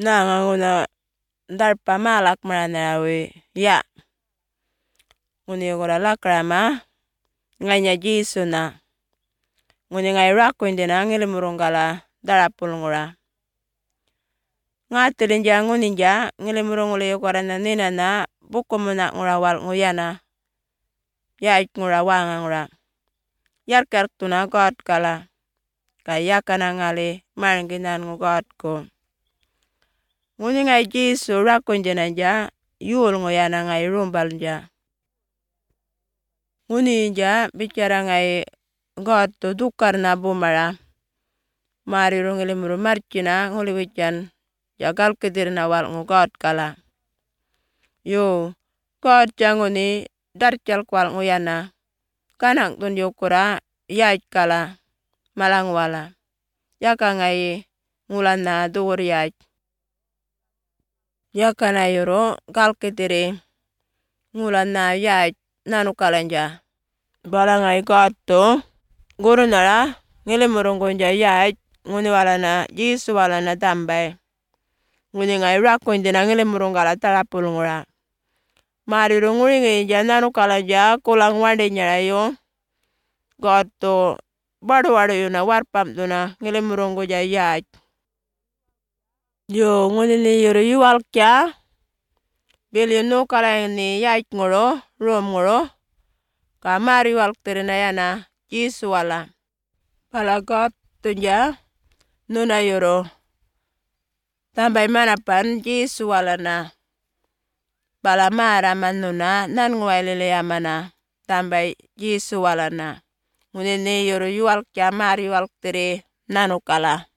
na nguna darpa malak maranawe ya nguni gora lakrama nganya jisuna nguni ngai rakwindina ngilimurungala darapulngura ngatilinja nguninja ngilimurungule yokorana ninana bukumuna ngura wal nguyana yaik ngura wanga ngura yarkartuna god kala kayakana ngali maranginan ngugod ko nguni ngai jisu rakwindina ja yul nguyana ngai rumbalja nguni ja bicara ngai god to dukarna bumara mariru ngilimuru marcina nguliwican jagal kedirna wal ngugod kala yo god janguni darcal kwal nguyana kanang tun yukura yaik kala malang wala yaka ngai ngulana dur yaik yaka na yoro gal kediri ngulana yaik nanu kalanja bala ngai god to gurunara ngilimurungunja yaik nguni walana jisu walana tambay nguni ngai rakwindina ngilimurungala tarapulngura mariru nguringeja nanu kalanja kulang wandinyara yo god to baru yuna warpamduna ngilimurungguja yaik yo nguni ni yuru yuwalkya bilyu no kalayni yaik nguro rom nguro ka mari walktirina yana jisu wala pala god tunja nuna yuru tambay manapan jisu walana pala mara manuna nan ngwailile yamana tambay jisu walana nguni ni yuru yuwalkya mari walktiri nanu kala